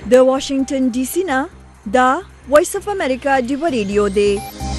د واشنگټن ډي سي نه دا وایس اف امریکا ډیو ریډیو دی.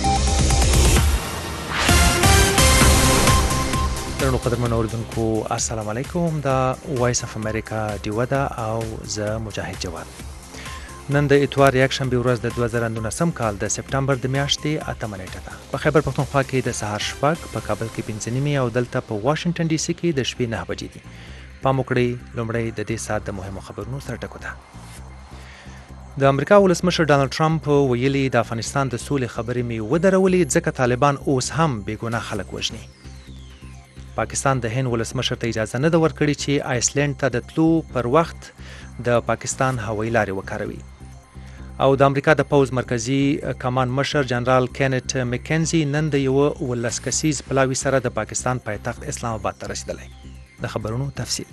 درنو قدرمنو اوریدونکو السلام علیکم. دا وایس اف امریکا ډیو ده او زه مجاهد جواد. نن د اتوار یکشنبه ورځ د 2019 کال د سپټمبر د میاشتې 8 نیټه ده. په خیبر پښتونخوا کې د سهار شپږ، په کابل کې 5 نیمې او دلته په واشنگټن ډي سي کې د شپې 9 بجې دي. پام وکړئ لومړی د دې ساعت د مهمو خبرونو سره ټکو ده. د امریکا ولسمشر ډانلډ ټرمپ ویلي د افغانستان د سولې خبرې مې ودرولې ځکه طالبان اوس هم بې ګناه خلک وژني. پاکستان د هند ولسمشر ته اجازه نه ده ورکړې چې آیسلینډ ته د تلو پر وخت د پاکستان هوایي لارې وکاروي. او د امریکا د پوز مرکزی کمان مشر جنرال کینټ مکنزي نن د یو 19 کسیز پلاوي سره د پاکستان پایتخت اسلام آباد ته رسیدلی. د خبرونو تفصیل.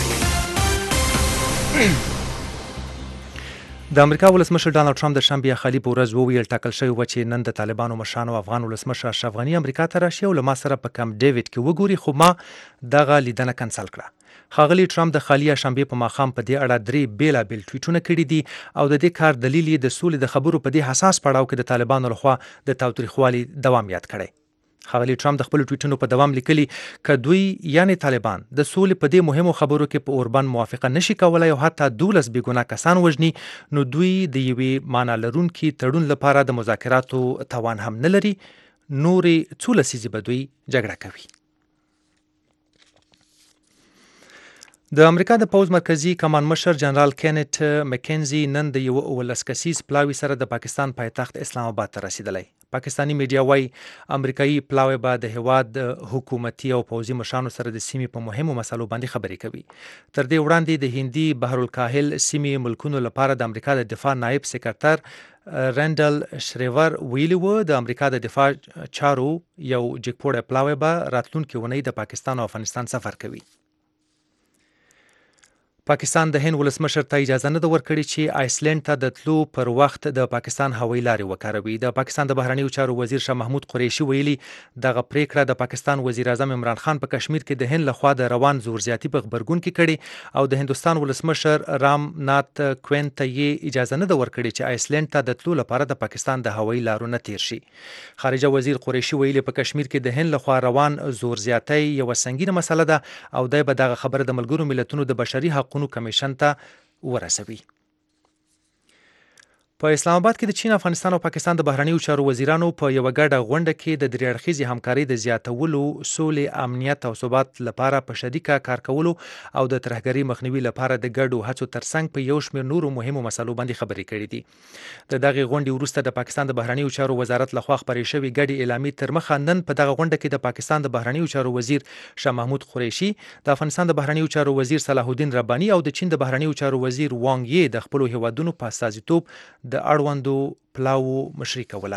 د امریکا ولسمشر ډانلډ ټرمپ د شنبې خالي په ورځ وویل ټاکل شوی و چې نن د طالبانو مشرانو افغان ولسمشر اشرف غني امریکا ته راشي او له ما سره په کمپ ډیوډ کې وګوري، خو ما دغه لیدنه کنسل کړه. ښاغلي ټرمپ د خالي شنبې په ماښام په دې اړه 3 بیلابیل ټویټونه کړي دي او د دې کار دلیل یې د سولې د خبرو په دې حساس پړاو کې د طالبانو لخوا د تاوتریخوالي دوام یاد کړی. ښاغلي ټرمپ د خپل ټویټونو په دوام لیکلي ک دوی یعنی طالبان د سولې په دې مهمو خبرو کې په اوربند موافقه نشي کولای او حتی 12 بې ګناه کسان وژني، نو دوی د یوې معنا لرونکي تړون لپاره د مذاکراتو توان هم نه لري. نورې څو لسیزې به دوی جګړه کوي. د امریکا د پوز مرکزی کمان مشر جنرال کینټ مکنزي نن د یو 19 کسیز پلاوي سره د پاکستان پایتخت اسلام آباد ته رسیدلی. پاکستانی میډیا وايي امریکایي پلاوی به د هیواد حکومتي او پوځي مشرانو سره د سیمې په مهمو مسلو باندې خبرې کوي. تر دې وړاندې د هندي بحر الکاهل سیمې ملکونو لپاره د امریکا د دفاع نائب سکرتر رینډل شریور ویلي و د امریکا د دفاع چارو یو جګپوړی پلاوی به راتلونکي اونۍ د پاکستان او افغانستان سفر کوي. پاکستان د هند ولسمشر ته اجازه نه ده ورکړې چې آیسلینډ ته د تلو پر وخت د پاکستان هوایي لارې وکاروي. د پاکستان د بهرنیو چارو وزیر شاه محمود قریشي ویلي دغه پریکړه د پاکستان وزیر اعظم عمران خان په کشمیر کې د هند لخوا د روان زور زیاتی په خبرګون کې کړي او د هندستان ولسمشر رام نات کوینت ته یې اجازه نه ده ورکړې چې آیسلینډ ته د تلو لپاره د پاکستان د هوایي لارو نه تیر شي. خارجه وزیر قریشي ویلي په کشمیر کې د هند لخوا روان زور زیاتی یو سنگینه مسله ده او دای به دغه خبره د ملګرو ملتونو د بشري حقوقو کمیشن ته ورسوي. په اسلام آباد کې د چین، افغانستان او پاکستان د بهرنیو چارو وزیرانو په یو ګډه غونډه کې د 3 اړخیزې همکارۍ د زیاتولو، سولې، امنیت او ثبات لپاره په شریکه کار کولو او د ترهګرۍ مخنیوي لپاره د ګډو هڅو ترڅنګ په یو شمېر نورو مهمو مسلو باندې خبرې کړې دي. د دغه غونډې وروسته د پاکستان د بهرنیو چارو وزارت لخوا خپرې شوې ګډې اعلامیې تر مخه نن په دغه غونډه کې د پاکستان د بهرنیو چارو وزیر شاه محمود قریشي، د افغانستان د بهرنیو چارو وزیر صلاح الدین رباني او د چین د بهرنیو چارو وزیر وانګ یی د خپلو هیوادونو په استازیتوب د اړوندو پلاو مشري کوله.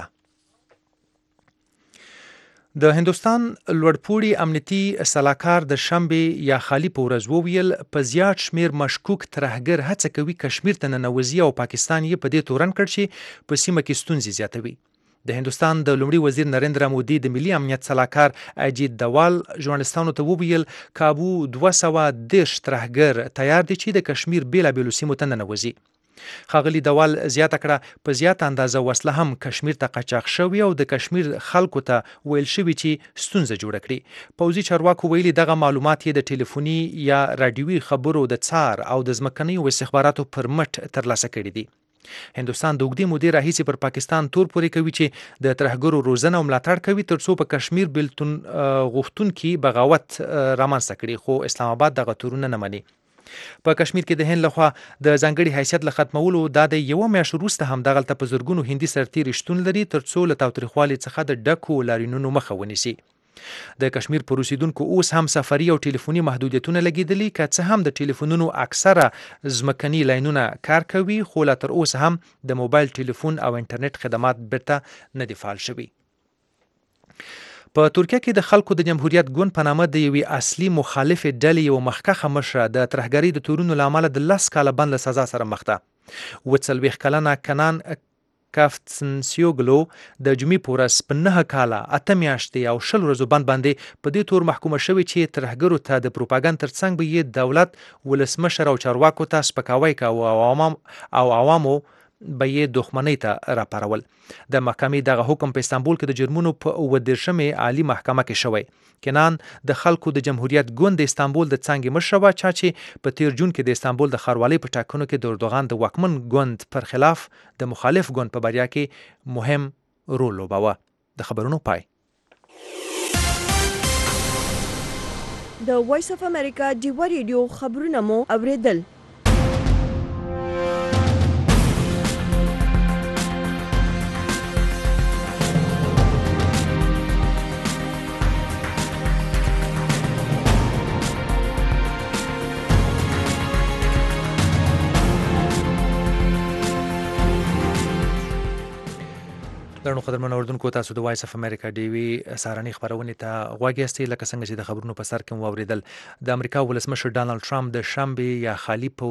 د هندوستان لوړپوړي امنیتي سلاکار د شنبې یا خالي په ورځ وویل په زیات شمیر مشکوک ترهګر هڅه کوي کشمیر ته ننوځي او پاکستان یې په دې تورن کړ چې په سیمه کې ستونزې زیاتوي. د هندوستان د لومړي وزیر نریندرا مودي د ملي امنیت سلاکار اجیت دوال ژورنالستانو ته وویل کابو 230 ترهګر تیار دي چې د کشمیر بیلابیلو سیمو ته ننوځي. ښاغلي دوال زیاته کړه په زیاته اندازه وسله هم کشمیر ته قاچاق شوی او د کشمیر خلکو ته ویل شوی چې ستونزه جوړه کړي. پوځي چارواکو ویلي دغه معلومات یې د ټلیفوني یا رادیوي خبرو د څار او د ځمکنیو استخباراتو پر مټ ترلاسه کړي دي. هندوستان د اوږدې مودې راهیسې پر پاکستان تور پورې کوي چې د ترهګرو روزنه او ملاتړ کوي ترڅو په کشمیر بیلتون غوښتونکي بغاوت رامنځته کړي، خو اسلام آباد دغه تورونه نه مني. په کشمیر کې د هند لخوا د ځانګړي حیثیت له ختمولو د یو میاشت وروسته هم دغلته په زرګونو هندي سرتیري شتون لري ترڅو له تاوتریخوالي څخه د ډکو لاریونونو مخه ونیسي. د کشمیر پر اوسیدونکو اوس هم سفري او ټلیفوني محدودیتونه لګیدلي، که څه هم د ټلیفونونو اکثره ځمکني لاینونه کار کوي، خو لا تر اوسه هم د موبایل ټلیفون او انټرنیټ خدمات بیرته نه دي فعال شوي. په ترکیه کې د خلکو د جمهوریت ګوند په نامه د یوې اصلي مخالفې ډلې یو مخکښه مشره د ترهګرۍ د تورونو له امله د 10 کاله بند له سزا سره مخ ده. 40 کلنه کنان کافتسنسیوګلو د جمعې په ورځ په 9 کاله 8 میاشتې او 20 ورځو بند باندې په دې تور محکومه شوې چې ترهګرو ته د پروپاګاندا ترڅنګ به یې دولت ولسمشر او چارواکو ته سپکاوی کاوه او عوامو به یې دښمنۍ ته راپارول. د محکمې دغه حکم په استانبول کې د جرمونو په 29مې عالی محکمه کې شوی. کنان د خلکو د جمهوریت ګوند استانبول د څنګه مشر و چې په تیر جون کې د استانبول د ښاروالۍ په ټاکنو کې د اردوغان د واکمن ګوند پر خلاف د مخالف ګوند په بریا کې مهم رول لوباوه. د خبرونو پای. د وایس اف امریکا ډیوا ریډیو خبرونه مو اوریدل. درنو قدرمنو اوریدونکو، تاسو د وایس اف امریکا ډیوی سهارنۍ خبرونې ته غوږ یاستئ. لکه څنګه چې د خبرونو په سر کې مو اوریدل، د امریکا ولسمشر ډانلډ ټرمپ د شنبې یا خالي په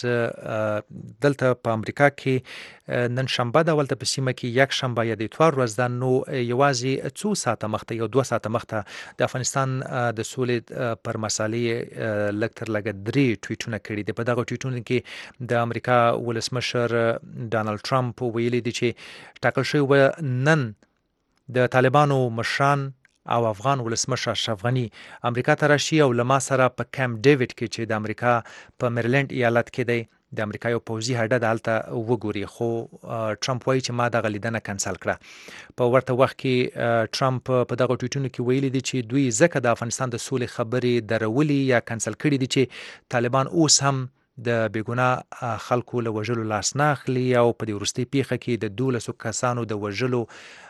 ورځ دلته په امریکا کې نن شنبه د ولته په سیمه کې یک شنبه یا د اتوار ورځ ده، نو یوازې 2 ساعته مخته یو 2 ساعته مخته د افغانستان د سولې پر مسالې لږ تر لږه 3 ټویټونه کړي دي. په دغه ټویټونو کې د امریکا ولسمشر ډانلډ ټرمپ ویلي دي چې ټاکل شوی نن د طالبانو مشران او افغان ولسمشر اشرف غنی امریکا ته راشي او له ما سره په کیمپ ډیوډ کې چې د امریکا په میریلند ایالت کې دی د امریکا یو پوځي هډه دلته وګوري. خو ټرمپ وایي چې ما دغه لیدنه کنسل کړه. په ورته وخت کې ټرمپ په دغه ټویټونو کې ویلي دي چې دوی ځکه د افغانستان د سولې خبرې درولي یا کنسل کړي دي چې طالبان اوس هم د بیګناه خلکو له وژلو لاس نه اخلي او په دې وروستۍ پیښه کې د 12 کسانو د وژلو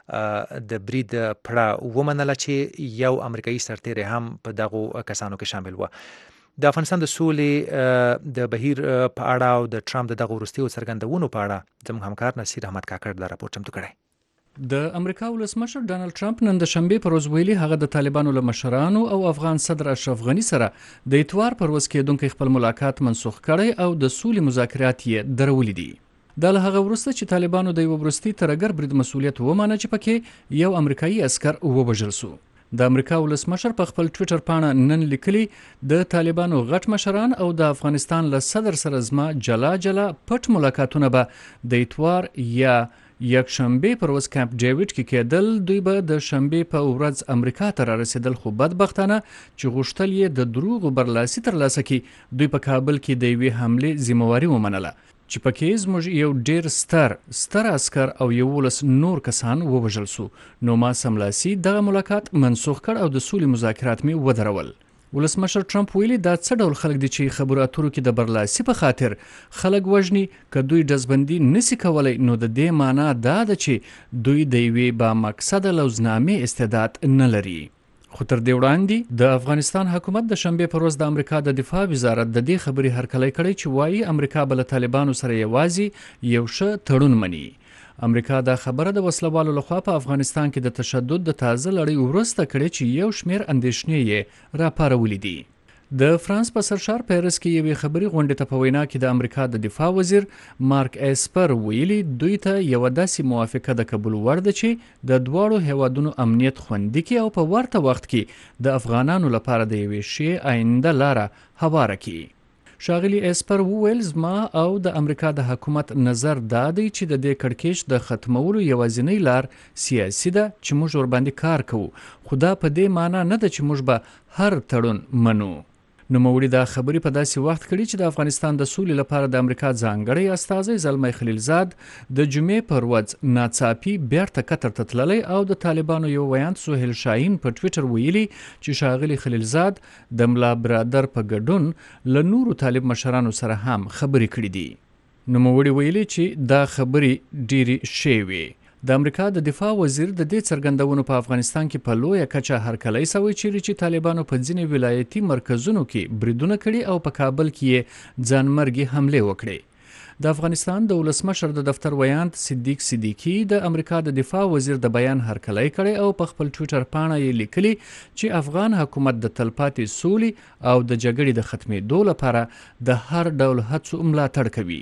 د برید پړه ومنله چې یو امریکایي سرتیری هم په دغه کسانو کې شامل و. د افغانستان د سولې د بهیر په اړه او د ټرمپ دغه وروستیو څرګندونو په اړه زموږ همکار نصیر احمد کاکړ دا راپور چمتو کړی. د امریکا ولسمشر ډانلډ ټرمپ نن د شنبې پر ورځ ویلي هغه د طالبانو له مشرانو او افغان صدر اشرف غنی سره د اتوار پر ورځ کېدونکي خپل ملاقات منسوخ کړی او د سولې مذاکرات یې درولي دي. دا له هغه وروسته چې طالبانو د یو وروستي ترهګر برید مسؤلیت ومانه چې پکې یو امریکایي عسکر ووژل شو. د امریکا ولسمشر په خپل ټویټر پاڼه نن لیکلي د طالبانو غټ مشران او د افغانستان له صدر سره زما جلا پټ ملاقاتونه به د اتوار یا یک شنبې پر ورځ کیمپ ډیوډ کې کېدل. دوی به د شنبې په ورځ امریکا ته رسیدل، خو بدبختانه چې غوښتل یې د دروغو برلاسي ترلاسه کړي، دوی په کابل کې د یوې حملې ذمہواري ومنله چې پکې زموږ یو ډیر ستر عسکر او 11 نور کسان ووژل سو. نو ما سملاسي دغه ملاقات منسوخ کړ او د سولې مذاکرات می ودرول. ولسمشر ټرمپ ویلي دا څه ډول خلک دي چې خبرو اترو کې د برلاسي په خاطر خلک وژني. که دوی ډزبندي نسی کولای نو د دې معنی دا ده چې دوی د یوې با مقصد لوزنامې استعداد نه لري. خو تر دې وړاندې د افغانستان حکومت د شنبې پر ورځ د امریکا د دفاع وزارت د دې خبرې هرکلی کړی چې وایي امریکا به له طالبانو سره یوازې یو ښه تړون مني. امریکا دا خبره د وسلوالو لخوا په افغانستان کې د تشدد د تازه لړۍ وروسته کړې چې یو شمیر اندېښنې یې راپارولې دي. د فرانس په سرشار پیرس کې یوې خبري غونډې ته په وینا کې د امریکا د دفاع وزیر مارک ایسپر ویلي دوی ته یو داسې موافقه د قبول وړ ده چې د دواړو هیوادونو امنیت خوندي کړي او په ورته وخت کې د افغانانو لپاره د یوې ښې آینده لاره هواره کړي. ښاغلي ایسپر وویل زما او د امریکا د حکومت نظر دا دی چې د دې کړکېچ د ختمولو یوازینۍ لار سیاسي ده چې موږ ورباندې کار کوو، خو دا په دې معنی نه ده چې موږ به هر تړون منو. نوموړي دا خبرې په داسې وخت کړي چې د افغانستان د سولې لپاره د امریکا ځانګړی استازی زلمی خلیلزاد د جمعې پر ورځ ناڅاپي بیرته قطر ته تللی او د طالبانو یو ویاند سهیل شاهین په ټویټر ویلي چې ښاغلي خلیلزاد د ملا برادر په ګډون له نورو طالب مشرانو سره هم خبرې کړې دي. نوموړي ویلي چې دا خبرې ډېرې ښې وې. د امریکا د دفاع وزیر د دې څرګندونو په افغانستان کې په لویه کچه هرکلی سوی چې طالبانو په ځینې ولایتي مرکزونو کې بریدونه کړي او په کابل کې یې ځانمرګي حملې وکړي. د افغانستان د ولسمشر د دفتر ویاند صدیق صدیقي د امریکا د دفاع وزیر د بیان هرکلی کړي او په خپل ټویټر پاڼه یې لیکلي چې افغان حکومت د تلپاتې سولې او د جګړې د ختمېدو لپاره د هر ډول هڅو ملاتړ کوي.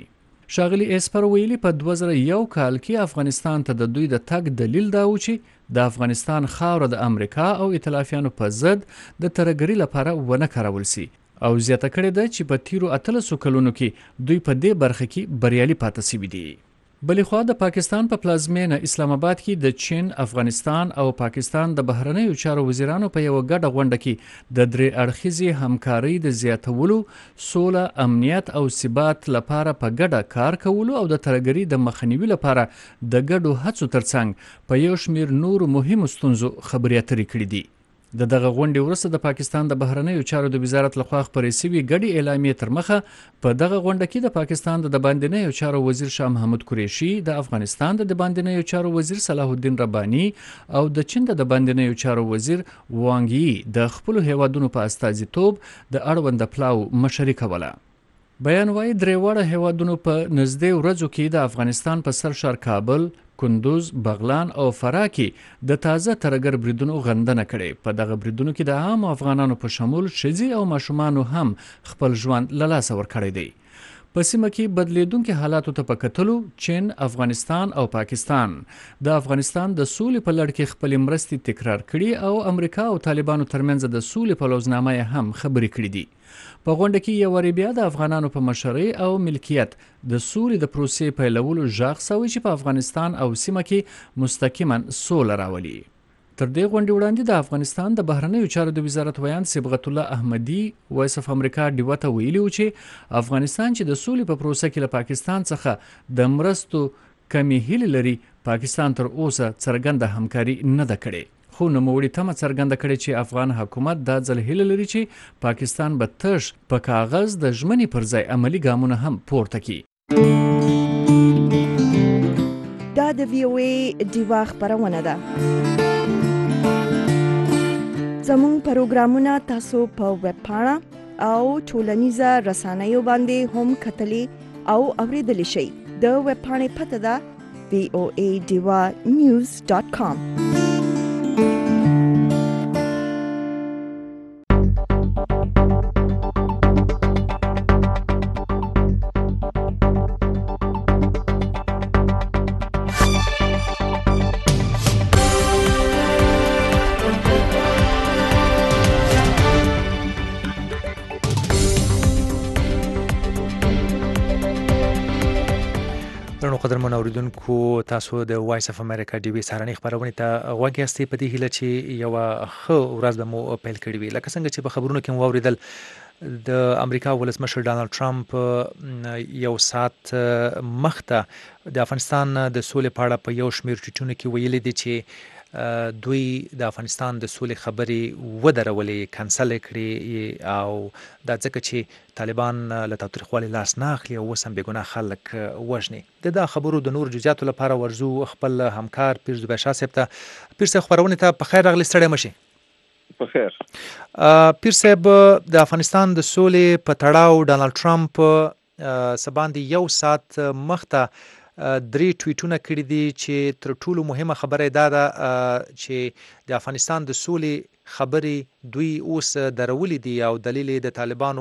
ښاغلي ایسپر ویلي په 2001 کال کې افغانستان ته د دوی د تګ دلیل دا و چې د افغانستان خاوره د امریکا او ائتلافیانو په ضد د ترهګرۍ لپاره ونه کارول سي او زیاته کړې ده چې په تیرو 13 کلونو کې دوی په دې برخه کې بریالي پاتې شوي دي. بلې خوا د پاکستان په پلازمینه اسلام آباد کې د چین، افغانستان او پاکستان د بهرنیو چارو وزیرانو په یو ګډه غونډه کې د درې اړخیزې همکارۍ د زیاتولو، سوله، امنیت او ثبات لپاره په ګډه کار کولو او د ترهګرۍ د مخنیوي لپاره د ګډو هڅو ترڅنګ په یو شمېر نورو مهمو ستونزو خبرې اترې کړې دي. دغه غونډې وروسته د پاکستان د بهرنیو چارو د وزارت لخوا خپرې شوې ګډې اعلامیې تر مخه په دغه غونډه کې د پاکستان د باندنیو چارو وزیر شاه محمود قریشي، د افغانستان د باندنیو چارو وزیر صلاح الدین رباني او د چین د باندنیو چارو وزیر وانګ یي د خپل هیوادونو په استازیتوب د اړوند پلاو مشري کوله. بیان وايي درې واړه هیوادونو په نږدې ورځو کې د افغانستان په سرشار کابل، کندوز، بغلان او فراه کې د تازه ترهګر بریدونو غندنه کړې. په دغه بریدونو کې د عام افغانانو په شمول ښځې او ماشومانو هم خپل ژوند له لاسه ورکړی دی. په سیمه کې بدلیدونکو حالاتو ته په کتلو چین، افغانستان او پاکستان د افغانستان د سولې په لړ کې خپل مرستې تکرار کړي او امریکا او طالبانو ترمنځ د سولې په لوزنامه هم خبرې کړې دي. په غونډه کې یو واری بیا د افغانانو په مشرۍ او ملکیت د سولې د پروسې پیلولو ژغ سوی چې په افغانستان او سیمه کې مستقیما سوله راولي. تر دې غونډې وړاندې د افغانستان د بهرنیو چارو د وزارت ویان صبغت الله احمدي وایس اف امریکا ډیوه ته ویلي و چې افغانستان چې د سولې په پروسه کې له پاکستان څخه د مرستو کمی هیلې لري، پاکستان تر اوسه څرګنده همکاري نه ده کړې. خو نوموړي تمه څرګنده کړې چې افغان حکومت دا ځل هیله لري چې پاکستان به تش په کاغذ د ژمنې پر ځای عملی ګامونه هم پورته کړي. دا د وی او ای ډیوه خبرونه ده. زموږ پروګرامونه تاسو په ویب پاڼه او ټولنیزه رسنیو باندې هم کتلی او اوریدلی شئ. د ویب پاڼې پته ده voadivanews.com. قدرمن اوریدونکو، تاسو د وایس اف امریکا ډي وی سهارنۍ خبرونه ته غوږ یاستئ. په دې هیله چې یو ښه ورځ به مو پیل کړې وي. لکه څنګه چې په خبرونو کې مو واوریدل، د امریکا ولسمشر ډانلډ ټرمپ یو ساعت مخته د افغانستان د سولې په اړه په یو شمېر ټویټونو کې ویلي دي چې دوی د افغانستان د سولې خبرې ودرولې، کنسل کړې، او دا ځکه چې طالبان له تاوتریخوالي لاس نه اخلي او اوس هم بېګناه خلک وژني. د خبرو د نور جزئیاتو لپاره ورځو خپل همکار پیر زبیر شاه صاحب ته. پیر صاحب خبرونه ته په خیر راغلی، ستړی مشي. په خیر. پیر صاحب، د افغانستان د سولې په تړاو ډانلډ ټرمپ سباندې یو ساعت مخته درې ټویټونه کړي دي چې تر ټولو مهمه خبره دا ده چې د افغانستان د سولې خبرې دوی اوس درولې دي او دلیل د طالبانو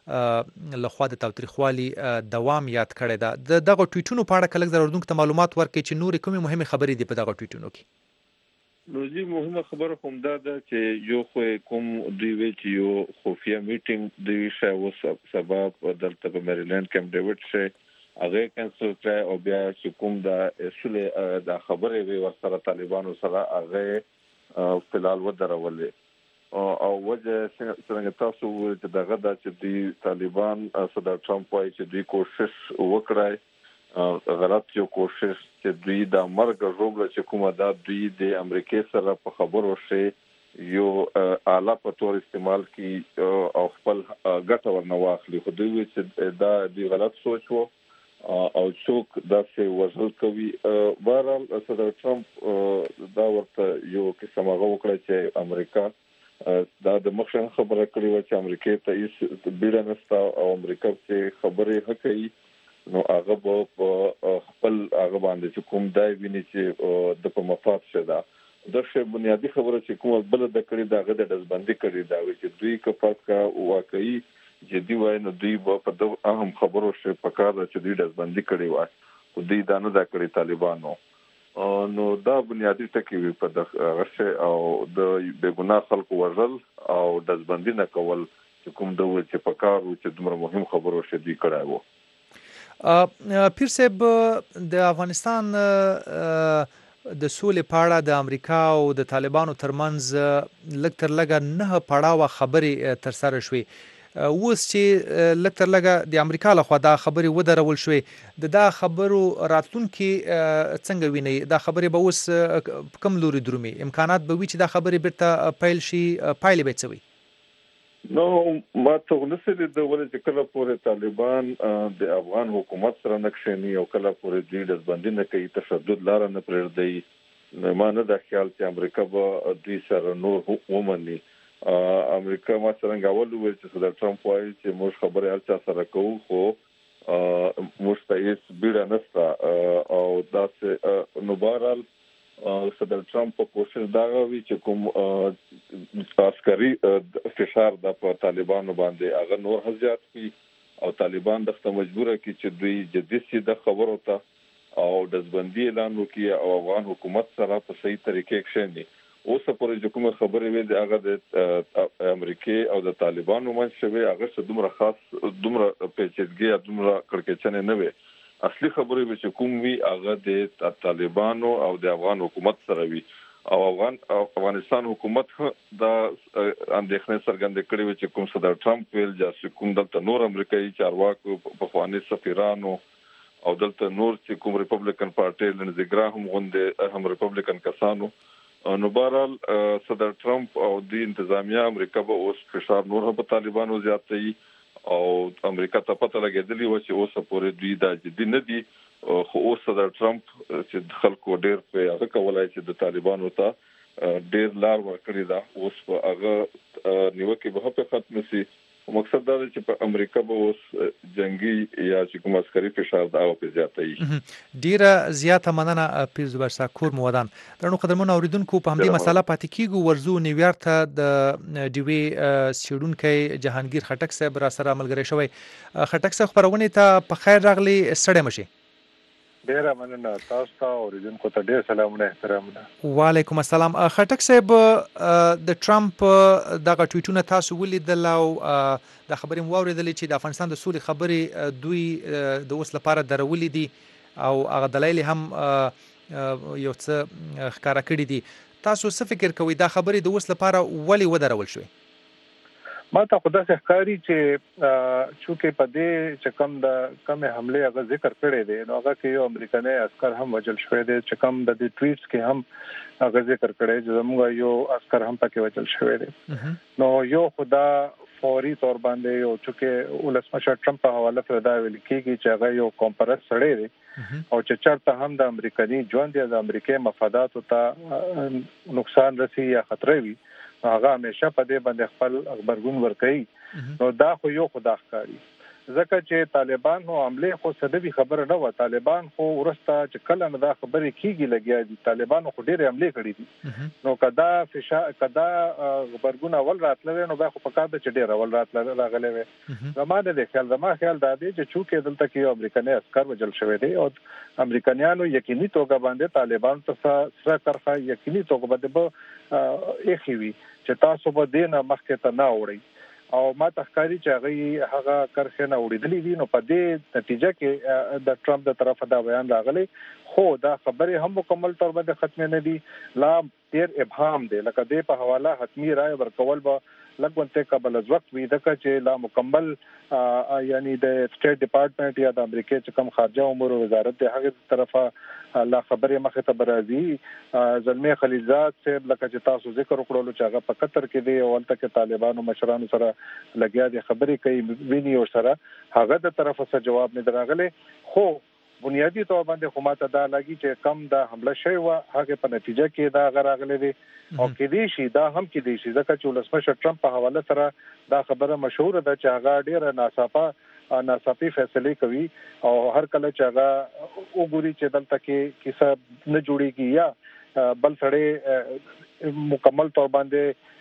لخوا د تاوتریخوالي دوام یاد کړی ده. دغه ټویټونو په اړه که لږ اورېدونکو ته معلومات ورکړئ چې نورې کومې مهمې خبرې دي په دغه ټویټونو کې؟ نو زی مهمه خبره کوم دا ده چې یو خو کوم دوی وی چې یو خفیه میټینګ دوی شاو سبب دلته په میریلند کیمپ ډیوډ شه هغه کینسل کړ او بیا چې کوم دا اصله د خبرې وی ورسره طالبانو سره هغه فلال ودرولې او وجه څنګه تاسو چې دغه د چې دی طالبان صدر ټرمپ وايي چې دوی کوشش وکړای غلط یو کوشش چې دوی د مرګ روبله چې کومه دا دوی د امریکای سره په خبرو شي یو اعلی په تور استعمال کی او خپل ګټه ورنواخلي. خو دوی چې دا دی غلط سوچ وو او څوک دا څه وزل کوي. بهرحال صدر ټرمپ دا ورته یو قسم هغه وکړه چې امریکا دا د مخشن خبره کړې و چې امریکای ته هیڅ بیړه نشته او امریکا چې خبرې کوي نو هغه په خپل هغه باندې چې کوم دای ویني چې د په مفاد شه دا د شه بنیادی خبره چې کوم بل د کړي دا غد د دزبندي کړي دا چې دوی کفاس کا واقعي جدي وای نو دوی په دغه اهم خبرو شې په کار چې دوی دزبندي کړي وای خو دوی دا نه دا کړی طالبانو نو دا بنیادی ټکی وي په دغه او د بیګناه خلکو وژل او دزبندي نه کول چې کوم ډول چې په کار و چې دومره مهم خبرو شې دوی کړای وو. پیر صاحب د افغانستان د سولې په اړه د امریکا او د طالبانو ترمنځ لږ تر لږه 9 پړاوه خبرې ترسره شوې. اوس چې لږ تر لږه د امریکا لخوا دا خبرې ودرول شوې دا خبرو راتلونکي څنګه ویني؟ دا خبرې به اوس کوم لوري درومي؟ امکانات به وي چې دا خبرې بیرته پیل شي؟ پایلې به څه وي؟ نو ما ته ونسل د ولې چې کله پورې طالبان د افغان حکومت سره نقشنی او کله پورې دوی دزبندي نه کوي تشدد لار نه پرېږدي ما نه د خیال چې امریکا به دوی سره نور ومني. امریکا ما څنګه اول ویل چې د ټرمپ وایي چې موږ خبرې هر چا سره کوو خو موږ ته هیڅ بیړه نشته او داسې نو بهرحال صدر ټرمپ په کوشش دا کوي چې کوم عسکري فشار د طالبانو باندې هغه نور زیات کړي او طالبان دغه مجبوره کړي چې دوی جدي سي د خبرو ته او دزبندي اعلان وکړي او افغان حکومت سره په صحیح طریقې کښېني. اوس پورې چې کومه خبرې وي د هغه د امریکای او د طالبانو منځ شوی هغه څه دومره خاص دومره پیچیدګي دومره کړکېچنه نه وي. اصلي خبرې چې کوم وی هغه د طالبانو او د افغان حکومت سره وي او افغانستان حکومت دا اندېښنه څرګنده کړې و چې کوم صدر ټرمپ ویل چې کوم دلته نور امریکایي چارواکو په خواني سفیرانو او دلته نور چې کوم ریپبلیکن پارټي لنزي ګراهم غونډه هم ریپبلیکن کسانو نو بهرحال صدر ټرمپ او د انتظامیه امریکا به اوس فشار نور په طالبانو زیاتوي او امریکا ته پته لګېدلی و چې اوس پورې دوی دا جدي نه دي خو اوس صدر ټرمپ چې خلکو ډېر په هغه کولای چې د طالبانو ته ډېر لار ورکړي دا اوس په هغه نیوکه به په ختم شي. مقصد دا چې په امریکا به اوس جنگي یا چې کوم عسکري فشار دا او په زیاتای ډیره زیاته مننه پیر زبر ساکور مودان. درنو قدرمن اوریدونکو په همدې مسله پاتې کیږو. ورزو نیویارک ته د ډیوی سیډونکو جهانگیر خټک صاحب را سره ملګری شوی. خټک صاحب خبرونه ته په خیر راغلی سړی مشي. ډیره مننه تاسو ته اوریدونکو ته ډیر سلامونه احترامونه. وعلیکم السلام. خټک صاحب د ټرمپ دغه ټویټونه تاسو ولیدل او د خبرې مو اوریدل چې د افغانستان د سولې خبرې دوی د اوس لپاره درولې دي او هغه دلایل هم یو څه ښکارا کړی دي. تاسو څه فکر کوئ دا خبرې د اوس لپاره ولې ودرول شوې؟ ما ته خدا څخه ښکاری چې چونکه په دې چې کوم د کومه حمله هغه ذکر کړی دی نو هغه کې یو امریکایي عسكر هم وژل شوی دی چې کوم د دې ټویټس کې هم هغه ذکر کړی چې زموږ یو عسكر هم پکې وژل شوی دی. نو یو خدا فوري تور باندې او چې ولسمشر ټرمپ په حواله سره دا ویل کېږي چې هغه یو کانفرنس سره دی او چې چرته هم د امریکایي ژوند د امریکای مفادات ته نقصان رسي یا خطر وي هغه همیشه په دې باندې خپل خبرګون ورکړي. نو دا خو یو خدا ښکاری ځکه چې طالبان نو عمله خو سدوي خبره نه و. طالبان خو ورسته چې کله نه دا خبرې کیږي لګیا دي طالبان خو ډېر عمله کړې دي نو کدا خبرګون اول راتلل نو به خو په کار د چډیر اول راتلل راغلي وي. زمانه د خیال دا دی چې چونکه دلته کې امریکایي عسكر وجل شوی دی او امریکایانو یقیني توګه باندې طالبان ته سره کرخه یقیني توګه باندې اخیوي چې تاسو به دینه مخکې ته نه وړي او ما تخکاری چې هغه کرخه نه وړېدلې دي. نو په دې نتیجه کې د ټرمپ د طرفه دا بیان راغلی خو دا خبره هم مکمل تور باندې ختم نه دي. لا ډیر ابهام دی لکه دې په حواله حتمی رائے ورکول به لګونته قبل از وخت وي دغه چې لا مکمل یعنی د سټیټ ډپارټمنټ یا د امریکای چې کوم خارجه امور وزارت د هغه طرفه لا خبره مخه ته برازي زلمی خلیزات صاحب لکه چې تاسو ذکر وکړلو چې هغه په قطر کې دی او البته کې طالبانو مشرانو سره لګیا دي خبرې کوي ویني او سره هغه د طرفه څخه جواب نه دراغله. خو بنیادی طور باندې خو ماته دا لګي چې کم د حمله شوی و هغه په نتیجه کې دا غراغله دي او کې دي شي دا هم کې دي شي ځکه چې ولسمشر ټرمپ په حواله سره دا خبره مشهور ده چې هغه ډیره ناڅاپي فیصله کوي او هر کله چې هغه وګوري چې دلته کې کیسه نه جوړيږي یا بل سړی مکمل طور باندې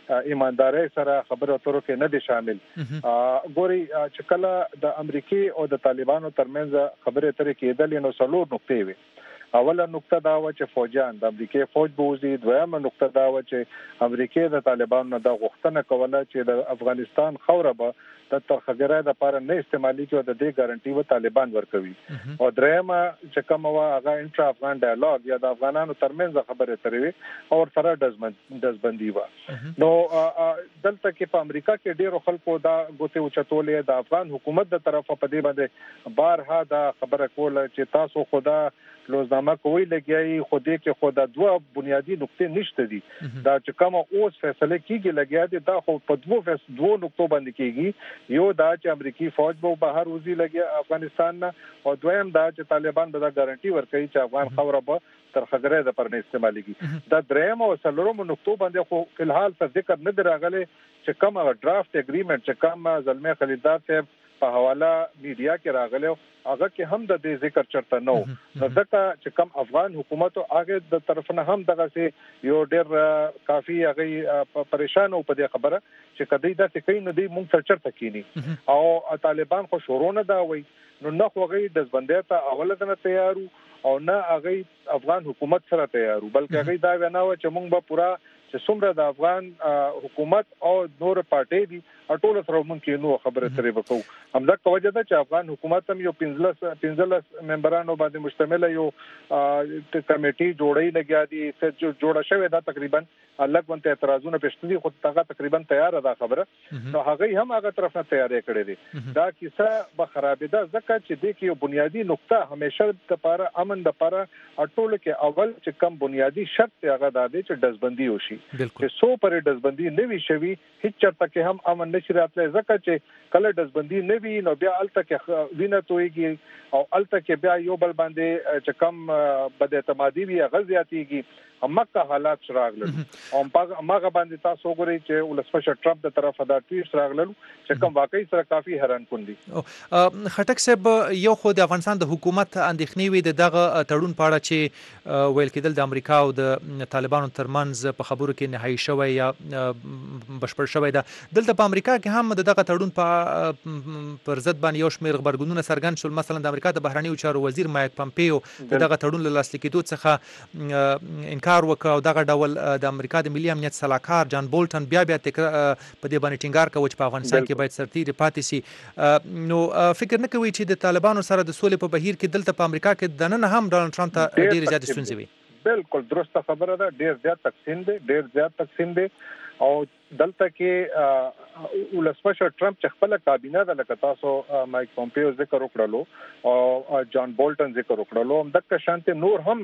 ایمانداري سره خبرو اترو کې نه دي شامل. ګوري چې کله د امریکای او د طالبانو ترمنځ خبرې اترې کېدل نو څلور نقطې وي. اوله نقطه دا و چې فوجان د امریکای فوج بوزي. دویمه نقطه دا و چې امریکای د طالبانو نه د غوښتنه کوله چې د افغانستان خوره به د ترخګرای د لپاره نه استعمالي کې او د دې ګارانټي و طالبان ورکوي. او درېمه چې کوم و هغه انټرا افغان ډایالوګ یا د افغانانو ترمنځ خبرې اترې او سره دزبندي و. نو دلته کې په امریکا کې ډیرو خلکو دا ګوتې اوچتولې د افغان حکومت د طرفه په دې باندې بارها دا خبره کوله چې تاسو خدا لوزنامه کوي لګیای خو دې کې خو د دوه بنیادی نقطې نشته دي. دا چې کوم اوس فیصله کیږي لګیا دي دا خو په دوه نقطو باندې کیږي. یو دا چې امریکای فوج به بهر وزي لګیا افغانستان نه او دویم دا چې طالبان به دا ګارانټي ورکړي چې افغان خوره به ترخګرای د پر نه استعماليږي. دا دریم او څلورم نقطو باندې خو فلحال څه ذکر نه دراغله چې کوم ډرافټ اګریمنت چې کوم زلمه خلیلزاد صاحب په حواله میډیا کې راغله هغه کې هم د دې ذکر چرته نو ځکه چې کوم افغان حکومت هغه د طرف نه هم دغه سي یو ډېر کافي هغه پریشان او په دې خبره چې کدی دا څه کوي نو دې مونږ چرته کینی او طالبان خو شورونه دا وای نو نه خوږی د بندې ته اول نه تیارو او نه هغه افغان حکومت سره تیارو بلکې هغه دا ونه چې مونږ به پورا چې څومره د افغان حکومت او نور پارټي دي ټول سره مونږ نو خبره سره وکړو. همدا وجه ده چې افغان حکومت هم یو 15 ممبرانو باندې مشتمل یو کمیټي جوړی لګیا دي چې جوړه شوې ده تقریبا الګ ونته اعتراضونه پېښ دي خو هغه تقریبا تیار ده خبره نو هغه هم هغه طرف نه تیارې کړې دي. دا کیسه به خرابې ده ځکه چې د کې یو بنیادی نقطه همیشه د لپاره امن د لپاره ټول کې اول چې کم بنیادی شرط هغه د دې چې دزبندي وشي چې سو پر دزبندي نه وي شوي هیڅ چرته کې هم امن نشي راتلای ځکه چې کله دزبندي نه وي نو بیا الته کې وینه تويږي او الته کې بیا یو بل باندې چې کم بد اعتمادي وي غزياتيږي امکه حالات شراغلل او ماغه باندې تاسو وګورئ چې ولسمشر ټرمپ د طرفه دا ټویټ راغلل چې کوم واقعي سره کافي حیران کون دي. خټک صاحب یو خو د افغانستان د حکومت اندېښنې وي دغه تړون پاړه چې ویل کېدل د امریکا او د طالبانو ترمنځ په خبرو کې نهایی شوی یا بشپړ شوی ده. دلته په امریکا کې هم دغه تړون پر ضد باندې یو شمېر خبرګونونه څرګند شول. مثلا د امریکا د بهرنیو چارو وزیر مایک پمپیو دغه تړون له لاسلیک کېدو څخه کار وکړ او دغه ډول د امریکا د ملي امنیت سلاکار جان بولټن بیا په دې باندې ټینګار کوي چې په افغانستان کې باید سرتیري پاتې سي. نو فکر نه کوي چې د طالبانو سره د سولې په بهیر کې دلته په امریکا کې د نن هم ډونالد ټرمپ ته ډېر زیات ستونزې وي. بالکل درسته خبره ده. ډېر زیات تقسیم دي او دلته کې ولسمشر ټرمپ چې خپل کابینه د لکه تاسو مایک پومپیو ذکر وکړلو او جان بولټن ذکر وکړلو هم دغه شانته نور هم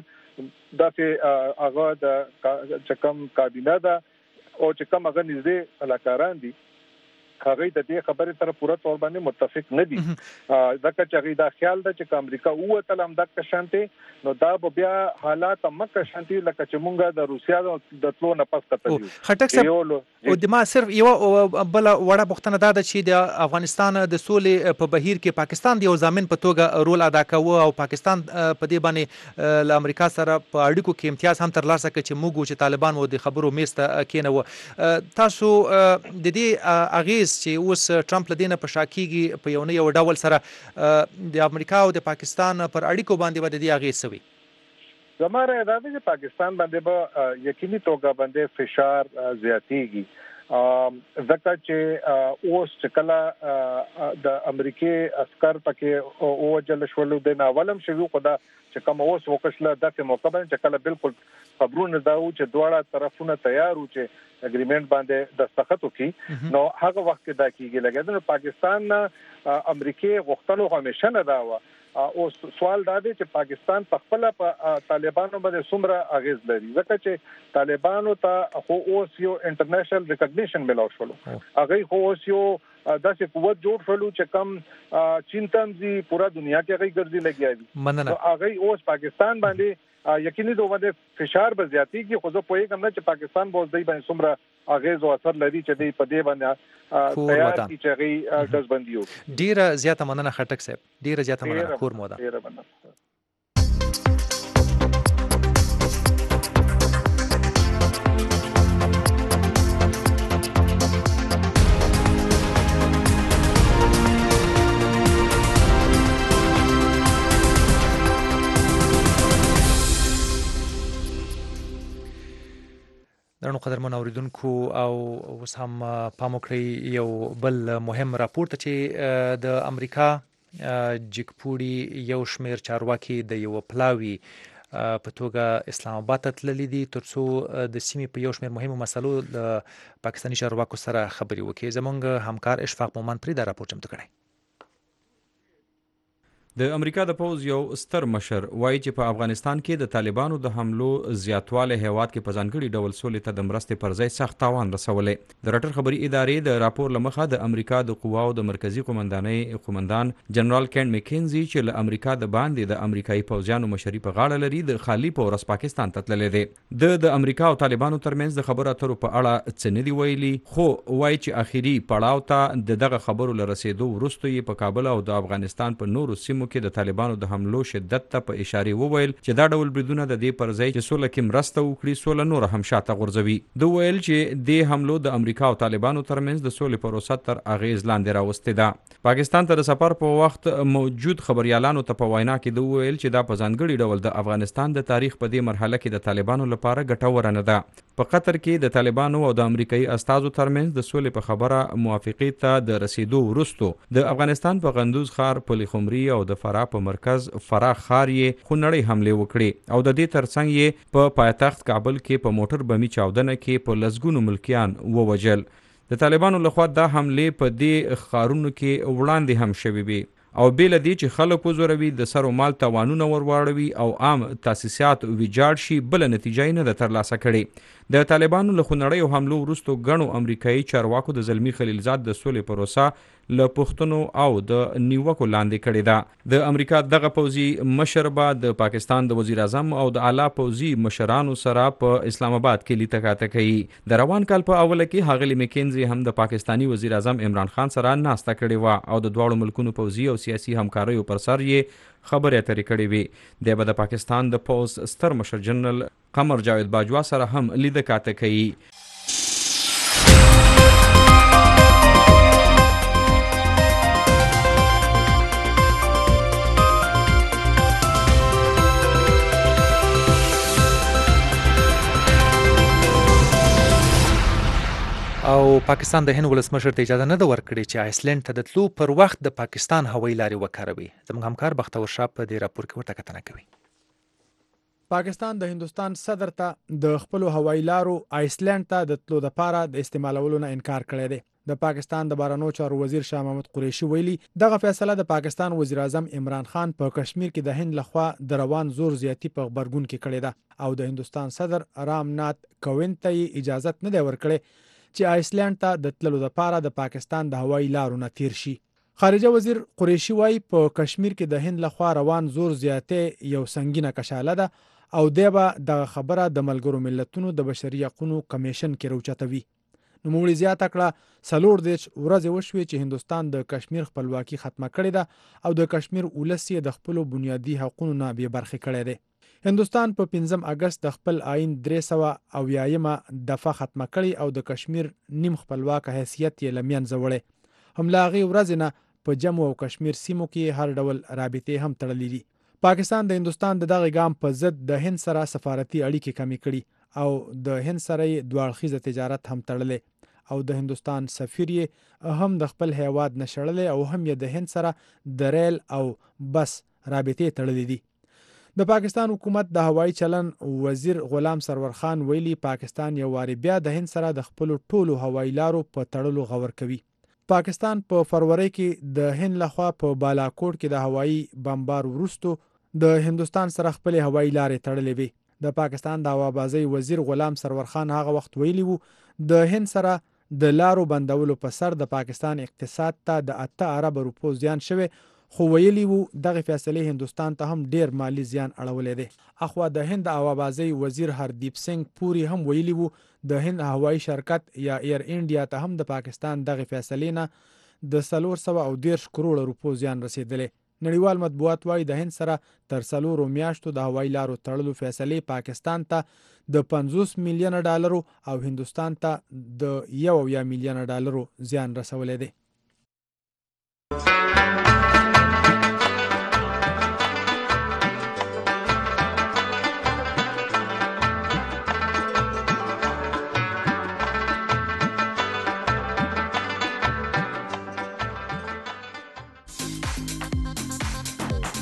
دغه هغه د چکم کابینه ده او چې کوم هغه نږدې علاقاران دي هغه د دې خبرې سره پوره تور باندې متفق نه دي. ځکه چې هغه دا خیال ده چې امریکا وته لم دغه شانته نو دا بیا حالات مکه شانتي لکه چې مونږه د روسیا د تلو نه پس کتل. خټک صاحب او د ما صرف یو بل وړه بوختنه ده چې د افغانستان د سولې په بهیر کې پاکستان د یو ضامن په توګه رول ادا کوي او پاکستان په دې باندې له امریکا سره په اړیکو کې امتیاز هم ترلاسه کړي چې موږ چې طالبان و د خبرو میسته کېنه. تاسو د دې اغیز چې اوس ټرمپ لدینه په شاکیږي په یو نه یو ډول سره د امریکا او د پاکستان پر اړیکو باندې د دې اغیز سوي زماره دا چې پاکستان باندې به یقیني توګه باندې فشار زیاتېږي ځکه چې اوس چې کله د امریکای عسكر پکې او وجل شول د ناولم شوی خدا چې کوم اوس وکړل دغه موقع باندې چې کله بالکل خبرونه دا و چې دواړه طرفونه تیار و چې اګریمنت باندې دستخط وکړي نو هغه وخت دا کیږي لګیدل پاکستان امریکای غوښتنو همیشه نه دا و او سوال دا دی چې پاکستان په خپل په طالبانو باندې څومره اغیز لري ځکه چې طالبانو ته خو اوس یو انټرنیشنل ریکګنیشن ملو شول هغه خو اوس یو داسې قوت جوړ شول چې کم چین تمزي پورا دنیا کې هغه ګرځي لګیږي نو هغه اوس پاکستان باندې یقیني دوه باندې فشار به زیاتېږي خو زه پوهیږم نه چې پاکستان به اوس دی باندې څومره اغیز او اثر لري چې دی په دې باندې تیار دي چې هغه دزبندي وکړي. ډیره زیاته مننه خټک صاحب ډیره زیاته مننه کور موده. درنو قدرمن اوریدونکو او اوس هم پام وکړئ یو بل مهم راپور ته چې د امریکا جګپوړي یو شمېر چارواکي د یو پلاوي په توګه اسلام آباد ته تللي دي ترڅو د سیمې په یو شمېر مهمو مسلو د پاکستاني چارواکو سره خبرې وکړي. زموږ همکار اشفاق مومن پرې دا راپور چمتو کړی. د امریکا د پوز یو ستر مشر وایي چې په افغانستان کې د طالبانو د حملو زیاتواله هیواد کې په ځانګړي ډول سولې ته د مرستې پر ځای سخت تاوان رسولی. د راټر خبري ادارې د راپور لمخه د امریکا د قواو د مرکزی قومندان جنرال کینټ میکینزي چې له امریکا د باندې د امریکایي پوځیانو مشري په غاړه لري د خالی پورس پاکستان ته تللی دی. د امریکا او طالبانو ترمنځ د خبرو اترو په اړه څه نه دی ویلي، خو وایي چې اخیری پړاو ته دغه خبرو لرسېدو وروسته یې په کابل او د افغانستان په نورو سیمو کې د طالبانو د حملو شدت ته په اشاره وویل چې دا ډول بریدونه د دې پر ځای چې سوله کې مرسته وکړي سوله نور هم شاته غورځوي. د ویل چې د حملو د امریکا او طالبانو ترمنځ د سولې پروسه تر اغیز لاندې راوستې ده. پاکستان ته د سفر په وخت موجود خبريالانو ته په وینا کې د ویل چې دا په ځانګړي ډول د افغانستان د تاریخ په دې مرحله کې د طالبانو لپاره ګټوره نه ده. په قطر کې د طالبانو او د امریکایي استازو ترمنځ د سولې په خبره موافقې ته د رسیدو وروسته د افغانستان په غندوز ښار پل خمري او د فراه په مرکز فراه ښار یې خونړۍ حملې وکړې او د دې ترڅنګ یې په پایتخت کابل کې په موټر بمي چاودنه کې په لسګونو ملکیان ووجل. د طالبانو لخوا دا حملې په دې ښارونو کې وړاندې هم شوې وي او بیل دی چې خلک وزوروي د سر او مال توانونه ورواړوي او عام تاسیسات ویجاړ شي، بل نتیجه نه ده ترلاسه کړې. د طالبانو له خونړیو حملو وروسته ګڼو امریکایي چارواکو د زلمی خلیلزاد د سولې پروسه له پښتنو او د نیوکو لاندې کړې ده. د امریکا دغه پوځي مشر به د پاکستان د وزیر اعظم او د اعلی پوځي مشرانو سره په اسلام آباد کې لیدکاته کوي. د روان کال په اوله کې هغلی میکینزي هم د پاکستانی وزیر اعظم عمران خان سره ناسته کړې وه او د دواړو ملکونو پوځي او سیاسي همکاریو پر سر یې خبرې اترې کړې وي. دی به د پاکستان د پوز ستر مشر جنرال قمر جاوید باجوا سره هم لیدکاته کوي. او پاکستان د هند ولسمشر ته اجازه نه ده ورکړې چې آیسلند ته د تلو پر وخت د پاکستان هوایي لارې وکاروي. زموږ همکار بختور شاه په دې راپور کې ورته کتنه کوي. پاکستان د هندوستان صدر ته د خپل هوایي لارو آیسلند ته د تلو لپاره د استعمالولو نه انکار کړی دی. د پاکستان د بهرنیو چارو وزیر شاه محمود قریشي ویلي دغه فیصله د پاکستان وزیر اعظم عمران خان په کشمیر کې د هند لخوا د روان زور زیاتی په خبرګون کې کړې ده او د هندوستان صدر رام نات کووند ته اجازه نه دی ورکړې چې آیسلند ته د تللو لپاره د پاکستان د هوایي لارو نه تیر شي. خارجه وزیر قریشي وایي په کشمیر کې د هند لخوا روان زور زیاتې یو سنگینه کشاله ده او دی به دغه خبره د ملګرو ملتونو د بشري حقوقو کمیشن کې راوچتوي. نوموړي زیاته کړه 40 ورځې وشوې چې هندوستان د کشمیر خپلواکي ختمه کړې ده او د کشمیر ولس یې د خپل بنیادي حقوقو نه بې برخې کړی دی. هندوستان په 15 اگست د خپل آئین 300 دفعه ختمه کړي او د کشمیر نیم خپلواک حیثیت یې لمنځه وړي. هملاغي ورځ نه په جمو او کشمیر سیمو کې هر ډول رابطې هم تړلې دي. پاکستان د هندوستان د دغه ګام په ضد د هند سره سفارتي اړیکې کمې کړي او د هند سره دوړخیزه تجارت هم تړلې او د هندوستان سفیر یې هم د خپل هیواد نشړلې او هم یې د هند سره د ریل او بس رابطې تړلې دي. د پاکستان حکومت د هوایي چلن وزیر غلام سرور خان ویلي پاکستان یو واری بیا د هند سره د خپل ټولو هوایي لارو په تړلو غور کوي. پاکستان په فروری کې د هند لخوا په بالاکوټ کې د هوایي بمبار وروسته د هندوستان سره خپل هوایي لارې تړلې وي. د پاکستان د هوابازي وزیر غلام سرور خان هغه وخت ویلي وو د هند سره د لارو بندولو په سر د پاکستان اقتصاد ته د 8 ارب روپو زیان شوی، خو ویلي وو دغه فیصله هندوستان ته هم ډیر مالی زیان اړولې دی. اخوا د هند هوابازي وزیر هردیپ سنگ پوری هم ویلي وو د هند هوایي شرکت یا ایر انډیا ته هم د پاکستان دغه فیصله نه د 410 کروڑ روپو زیان رسیدلی. نړیوال مطبوعات وايي د هند سره تر 4 میاشتو د هوایي لارو تړلو فیصله پاکستان ته د 50 میلیون ډالرو او هندوستان ته د 1 میلیون ډالرو زیان رسولې دی.